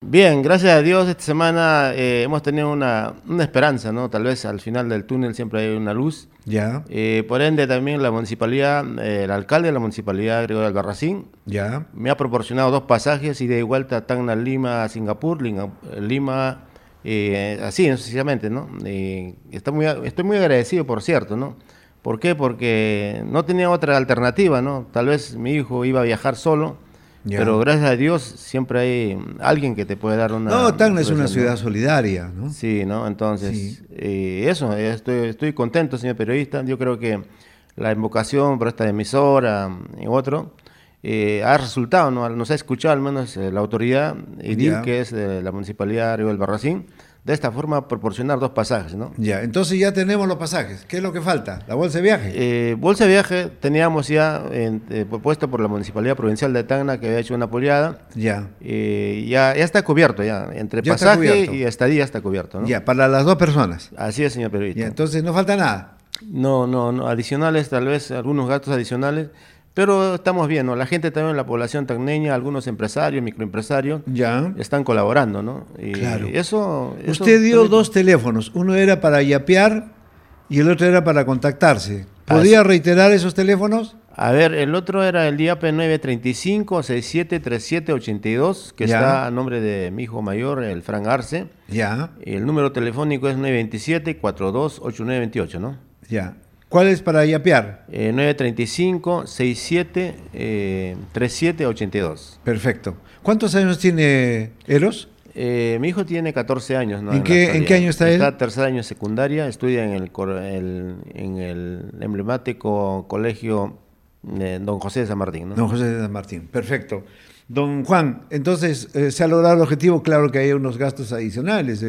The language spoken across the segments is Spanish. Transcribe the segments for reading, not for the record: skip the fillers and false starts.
Bien, gracias a Dios esta semana hemos tenido una esperanza, ¿no? Tal vez al final del túnel siempre hay una luz. Ya, Por ende también la municipalidad, el alcalde de la municipalidad Gregorio Albarracín ya, me ha proporcionado 2 pasajes ida y vuelta Tacna, Lima, Singapur, Lima, así sucesivamente, ¿no? Estoy muy agradecido, por cierto, ¿no? ¿Por qué? Porque no tenía otra alternativa, ¿no? Tal vez mi hijo iba a viajar solo, ya. pero gracias a Dios siempre hay alguien que te puede dar una... No, Tacna es una solución, ciudad ¿no? solidaria, ¿no? Sí, ¿no? Entonces, Sí. eso, estoy contento, señor periodista. Yo creo que la invocación por esta emisora y otro ha resultado, ¿no? Nos ha escuchado al menos la autoridad edil, Ya. que es de la municipalidad de Río del Barracín, de esta forma proporcionar 2 pasajes, ¿no? Ya, entonces ya tenemos los pasajes. ¿Qué es lo que falta? ¿La bolsa de viaje? Bolsa de viaje teníamos ya propuesto por la Municipalidad Provincial de Tacna, que había hecho una apoyada. Ya, Ya está cubierto, ya. Entre Ya está pasaje cubierto. y estadía está cubierto, ¿no? ya, para las 2 personas. Así es, señor periodista. Ya, entonces no falta nada. No, adicionales, tal vez algunos gastos adicionales, pero estamos bien, ¿no? La gente también, la población tacneña, algunos empresarios, microempresarios, Ya, están colaborando, ¿no? Y claro. eso Usted dio también- 2 teléfonos. Uno era para yapear y el otro era para contactarse. ¿Podría reiterar esos teléfonos? A ver, el otro era el DIAPE 935-673782, que Ya. está a nombre de mi hijo mayor, el Fran Arce. Ya, El número telefónico es 927-428928, ¿no? ya. ¿Cuál es para yapear? 935-673782. Perfecto. ¿Cuántos años tiene Eros? Mi hijo tiene 14 años, ¿no? ¿En la qué actualidad. año está él? Está tercer año de secundaria, estudia en en el emblemático colegio Don José de San Martín, ¿no? Don José de San Martín. Perfecto. Don Juan, entonces se ha logrado el objetivo. Claro que hay unos gastos adicionales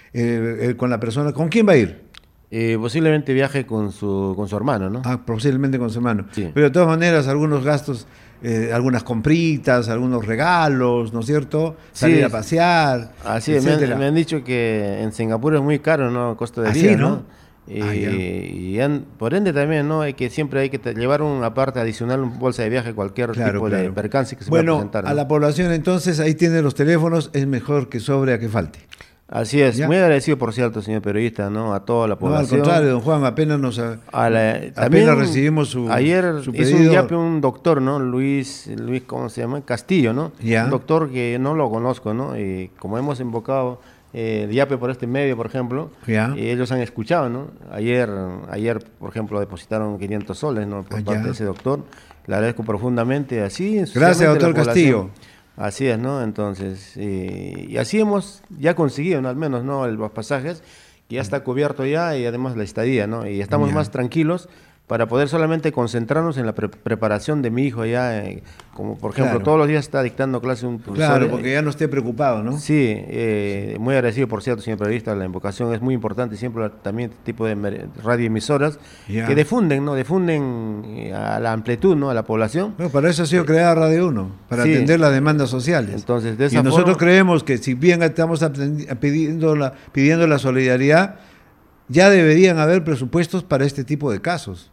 con la persona. ¿Con quién va a ir? Posiblemente viaje con su hermano, ¿no? Posiblemente con su hermano. Sí. Pero de todas maneras, algunos gastos, algunas compritas, algunos regalos, ¿no es cierto? Salir Sí, a pasear, Así es, etcétera. me han dicho que en Singapur es muy caro, ¿no? Costo de ¿Ah, vida, sí, ¿no? no? Ah, ya. Por ende también, ¿no? Siempre hay que llevar una parte adicional, una bolsa de viaje, cualquier Claro, tipo de claro. percance que se pueda Bueno, presentar, a ¿no? la población entonces, ahí tiene los teléfonos, es mejor que sobre a que falte. Así es, ¿Ya? muy agradecido, por cierto, señor periodista, ¿no? A toda la No, al población. contrario, don Juan, apenas También recibimos ayer su hizo un pedido. yape un doctor, ¿no? Luis, ¿cómo se llama? Castillo, ¿no? Ya. Un doctor que no lo conozco, ¿no? Y como hemos invocado el yape por este medio, por ejemplo, Ya. ellos han escuchado, ¿no? Ayer, por ejemplo, depositaron 500 soles, ¿no? Por parte Ya. de ese doctor. Le agradezco profundamente. Así, Gracias, sucesivamente, doctor la población. Castillo. Así es, ¿no? Entonces, y así hemos ya conseguido, ¿no? Al menos, ¿no? Los pasajes, que ya está cubierto ya, y además la estadía, ¿no? Y estamos Ya. más tranquilos para poder solamente concentrarnos en la preparación de mi hijo ya, como por ejemplo, Claro. todos los días está dictando clase un profesor. Claro, porque ya no esté preocupado, ¿no? Sí, muy agradecido, por cierto, señor periodista. La invocación es muy importante, siempre también este tipo de radioemisoras Ya. que difunden, ¿no? Difunden a la amplitud, ¿no? A la población. Bueno, para eso ha sido creada Radio 1, para Sí. atender las demandas sociales. Entonces, de y esa nosotros forma- creemos que si bien estamos pidiendo la solidaridad, ya deberían haber presupuestos para este tipo de casos.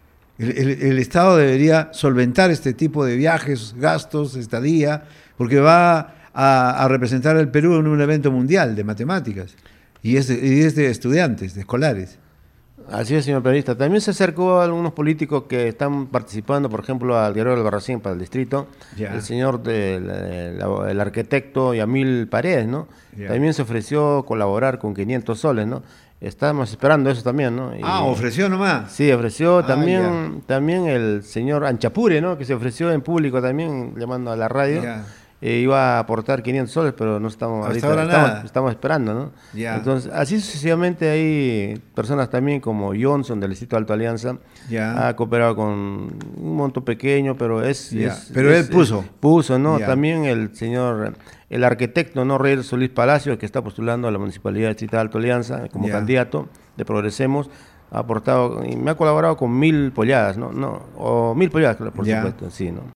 El Estado debería solventar este tipo de viajes, gastos, estadía, porque va a representar al Perú en un evento mundial de matemáticas y es de estudiantes, de escolares. Así es, señor periodista. También se acercó a algunos políticos que están participando, por ejemplo, al Guerrero Albarracín para el distrito, Ya. el señor el arquitecto Yamil Paredes, ¿no? Ya. También se ofreció colaborar con 500 soles, ¿no? Estamos esperando eso también, ¿no? Ofreció nomás. Sí, ofreció Ah, también el señor Anchapure, ¿no? Que se ofreció en público también, llamando a la radio. Ya. Iba a aportar 500 soles, pero no estamos Hasta ahorita, ahora nada. estamos esperando, ¿no? Ya. Entonces, así sucesivamente hay personas también como Johnson del Distrito Alto Alianza, Ya. ha cooperado con un monto pequeño, pero Ya. Pero él puso. puso, ¿no? Ya. También el arquitecto, ¿no? Rey Solís Palacio, que está postulando a la Municipalidad del Distrito Alto Alianza como Ya. candidato de Progresemos, ha aportado y me ha colaborado con 1000 polladas, ¿no? O 1000 polladas, por Ya. supuesto, sí, ¿no?